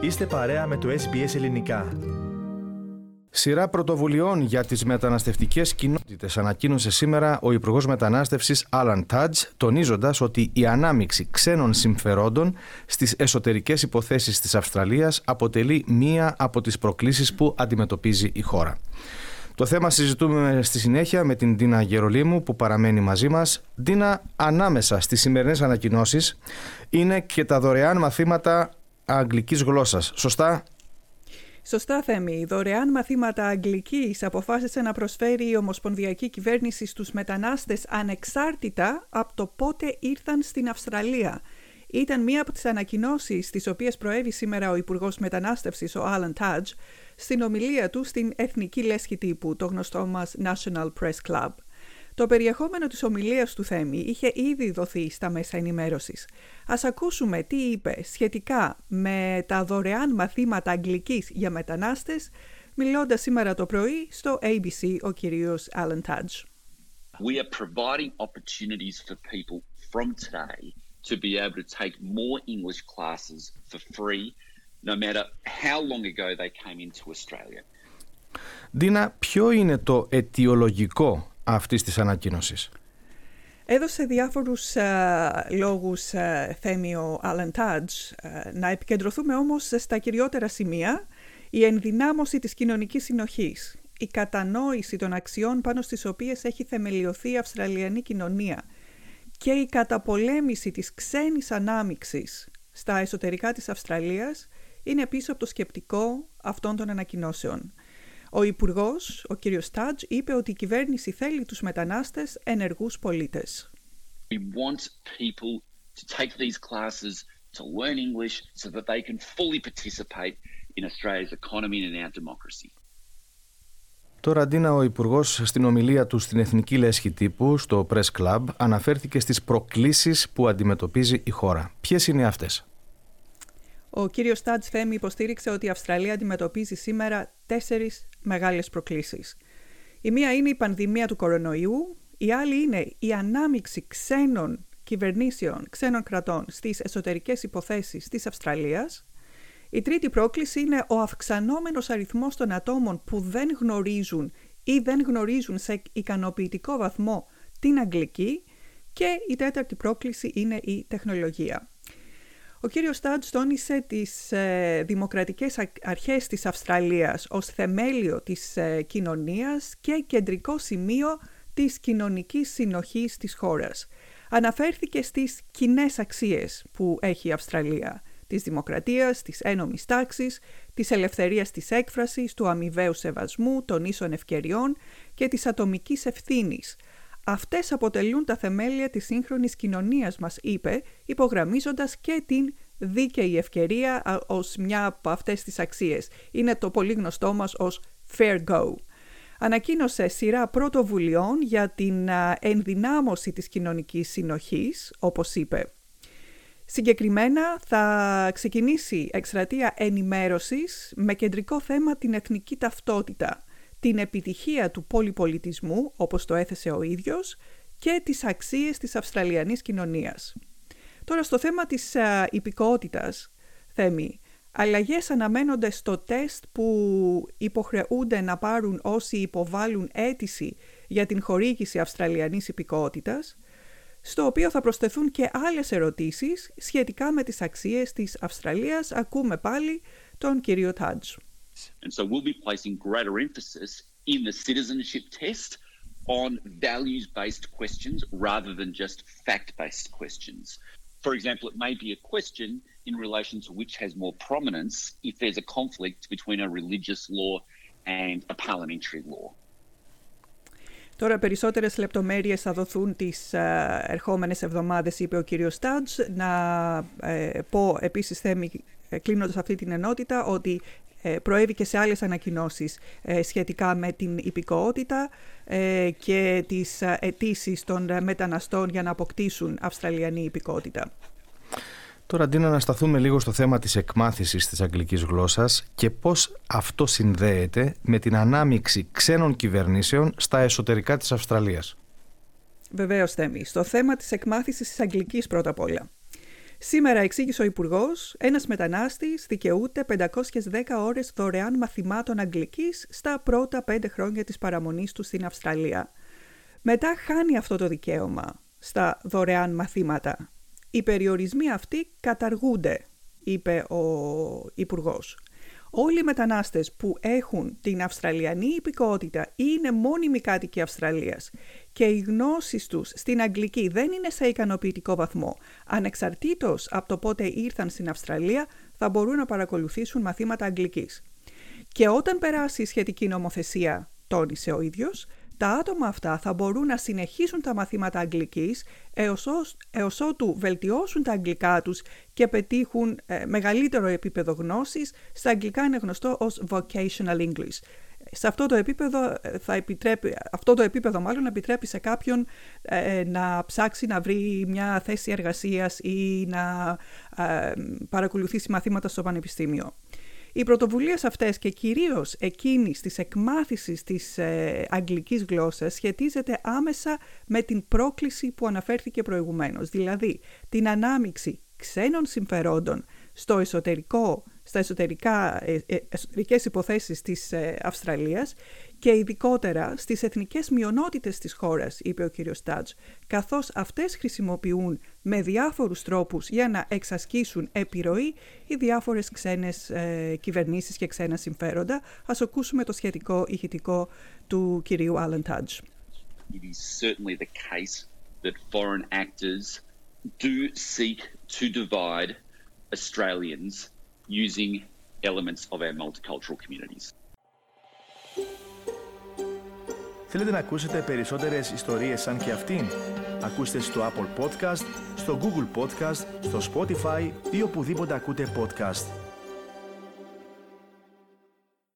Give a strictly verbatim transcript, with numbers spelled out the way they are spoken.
Είστε παρέα με το ες μπι ες Ελληνικά. Σειρά πρωτοβουλειών για τις μεταναστευτικές κοινότητες ανακοίνωσε σήμερα ο Υπουργός Μετανάστευσης Άλαν Τάντζ, τονίζοντας ότι η ανάμειξη ξένων συμφερόντων στις εσωτερικές υποθέσεις της Αυστραλίας αποτελεί μία από τις προκλήσεις που αντιμετωπίζει η χώρα. Το θέμα συζητούμε στη συνέχεια με την Ντίνα Γερολίμου που παραμένει μαζί μας. Ντίνα, ανάμεσα στις σημερινές ανακοινώσεις είναι και τα δωρεάν μαθήματα αγγλικής γλώσσας, σωστά? Σωστά, Θέμη. Δωρεάν μαθήματα αγγλικής αποφάσισε να προσφέρει η Ομοσπονδιακή Κυβέρνηση στους μετανάστες ανεξάρτητα από το πότε ήρθαν στην Αυστραλία. Ήταν μία από τις ανακοινώσεις τις οποίες προέβη σήμερα ο Υπουργός Μετανάστευσης, ο Άλαν Τάντζ, στην ομιλία του στην Εθνική Λέσχη Τύπου, το γνωστό μας National Press Club. Το περιεχόμενο της ομιλίας του Θέμη είχε ήδη δοθεί στα μέσα ενημέρωσης. Ας ακούσουμε τι είπε σχετικά με τα δωρεάν μαθήματα αγγλικής για μετανάστες, μιλώντας σήμερα το πρωί στο έι μπι σι ο κύριος Άλαν Τάντζ. We are providing opportunities for people from today to be able to take more English classes for free, no matter how long ago they came into Australia. Ντίνα, ποιο είναι το αιτιολογικό αυτής της ανακοίνωσης? Έδωσε διάφορους α, λόγους, α, Θέμη, ο Άλαν Τάντζ. Να επικεντρωθούμε όμως στα κυριότερα σημεία. Η ενδυνάμωση της κοινωνικής συνοχής, η κατανόηση των αξιών πάνω στις οποίες έχει θεμελιωθεί η Αυστραλιανή κοινωνία και η καταπολέμηση της ξένης ανάμειξης στα εσωτερικά της Αυστραλίας είναι πίσω από το σκεπτικό αυτών των ανακοινώσεων. Ο Υπουργός, ο κύριος Τάντζ, είπε ότι η κυβέρνηση θέλει τους μετανάστες ενεργούς πολίτες. We want people to take these classes to learn English so that they can fully participate in Australia's economy and in our democracy. Τώρα, Ντίνα, ο Υπουργός στην ομιλία του στην Εθνική Λέσχη Τύπου, στο Press Club, αναφέρθηκε στις προκλήσεις που αντιμετωπίζει η χώρα. Ποιες είναι αυτές? Ο κύριος Τάντζ, Θέμη, υποστήριξε ότι η Αυστραλία αντιμετωπίζει σήμερα τέσσερις μεγάλες προκλήσεις. Η μία είναι η πανδημία του κορονοϊού, η άλλη είναι η ανάμειξη ξένων κυβερνήσεων, ξένων κρατών στις εσωτερικές υποθέσεις της Αυστραλίας. Η τρίτη πρόκληση είναι ο αυξανόμενος αριθμός των ατόμων που δεν γνωρίζουν ή δεν γνωρίζουν σε ικανοποιητικό βαθμό την αγγλική. Και η τέταρτη πρόκληση είναι η τεχνολογία. Ο κύριος Τάντζ τόνισε τις ε, δημοκρατικές αρχές της Αυστραλίας ως θεμέλιο της ε, κοινωνίας και κεντρικό σημείο της κοινωνικής συνοχής της χώρας. Αναφέρθηκε στις κοινές αξίες που έχει η Αυστραλία, της δημοκρατίας, της ένομης τάξης, της ελευθερίας της έκφρασης, του αμοιβαίου σεβασμού, των ίσων ευκαιριών και της ατομικής ευθύνης. Αυτές αποτελούν τα θεμέλια της σύγχρονης κοινωνίας, μας είπε, υπογραμμίζοντας και την δίκαιη ευκαιρία ως μια από αυτές τις αξίες. Είναι το πολύ γνωστό μας ως fair go. Ανακοίνωσε σειρά πρωτοβουλειών για την ενδυνάμωση της κοινωνικής συνοχής, όπως είπε. Συγκεκριμένα θα ξεκινήσει εκστρατεία ενημέρωσης με κεντρικό θέμα την εθνική ταυτότητα, την επιτυχία του πολυπολιτισμού, όπως το έθεσε ο ίδιος, και τις αξίες της Αυστραλιανής κοινωνίας. Τώρα στο θέμα της α, υπηκότητας, Θέμη, αλλαγές αναμένονται στο τεστ που υποχρεούνται να πάρουν όσοι υποβάλουν αίτηση για την χορήγηση Αυστραλιανής υπηκότητας, στο οποίο θα προσθεθούν και άλλες ερωτήσεις σχετικά με τις αξίες της Αυστραλίας. Ακούμε πάλι τον κύριο Τάντζ. And so we'll be placing greater emphasis in the citizenship test on values-based questions rather than just fact-based questions. For example, it may be a question in relation to which has more prominence if there's a conflict between a religious law and a parliamentary law. Τώρα περισσότερες λεπτομέρειες θα δοθούν τις uh, ερχόμενες εβδομάδες, είπε ο κύριος Τάντζ. Να uh, πω επίσης, Θέμη, κλείνοντας αυτή την ενότητα, ότι προέβη και σε άλλες ανακοινώσεις ε, σχετικά με την υπηκότητα ε, και τις αιτήσεις των μεταναστών για να αποκτήσουν Αυστραλιανή υπηκότητα. Τώρα, Ντίνα, να σταθούμε λίγο στο θέμα της εκμάθησης της αγγλικής γλώσσας και πώς αυτό συνδέεται με την ανάμειξη ξένων κυβερνήσεων στα εσωτερικά της Αυστραλίας. Βεβαίως, Θέμη. Στο θέμα της εκμάθησης της αγγλικής πρώτα απ' όλα. Σήμερα, εξήγησε ο Υπουργός, ένας μετανάστης δικαιούται πεντακόσιες δέκα ώρες δωρεάν μαθημάτων αγγλικής στα πρώτα πέντε χρόνια της παραμονής του στην Αυστραλία. Μετά χάνει αυτό το δικαίωμα στα δωρεάν μαθήματα. Οι περιορισμοί αυτοί καταργούνται, είπε ο Υπουργός. Όλοι οι μετανάστες που έχουν την Αυστραλιανή υπηκότητα ή είναι μόνιμοι κάτοικοι Αυστραλίας και οι γνώσεις τους στην αγγλική δεν είναι σε ικανοποιητικό βαθμό, ανεξαρτήτως από το πότε ήρθαν στην Αυστραλία, θα μπορούν να παρακολουθήσουν μαθήματα αγγλικής. Και όταν περάσει η σχετική νομοθεσία, τόνισε ο ίδιος, τα άτομα αυτά θα μπορούν να συνεχίσουν τα μαθήματα αγγλικής έως, έως ότου βελτιώσουν τα αγγλικά τους και πετύχουν ε, μεγαλύτερο επίπεδο γνώσης. Στα αγγλικά είναι γνωστό ως vocational English. Σε αυτό το επίπεδο, θα επιτρέπει, αυτό το επίπεδο μάλλον επιτρέπει σε κάποιον ε, να ψάξει να βρει μια θέση εργασίας ή να ε, παρακολουθήσει μαθήματα στο πανεπιστήμιο. Οι πρωτοβουλίες αυτές και κυρίως εκείνης της εκμάθησης της ε, αγγλικής γλώσσας σχετίζεται άμεσα με την πρόκληση που αναφέρθηκε προηγουμένως, δηλαδή την ανάμειξη ξένων συμφερόντων στο εσωτερικό, στα εσωτερικά, ε, ε, εσωτερικές υποθέσεις της ε, Αυστραλίας και ειδικότερα στις εθνικές μειονότητες της χώρας, είπε ο κύριος Τάτζ, καθώς αυτές χρησιμοποιούν με διάφορους τρόπους για να εξασκήσουν επιρροή οι διάφορες ξένες ε, κυβερνήσεις και ξένα συμφέροντα. Ας ακούσουμε το σχετικό ηχητικό του κυρίου Άλαν Τάτζ. It is certainly the case that foreign actors do seek to divide Australians using elements of our multicultural communities. Θέλετε να ακούσετε περισσότερες ιστορίες σαν και αυτήν? Ακούστε στο Apple Podcast, στο Google Podcast, στο Spotify ή οπουδήποτε ακούτε podcast.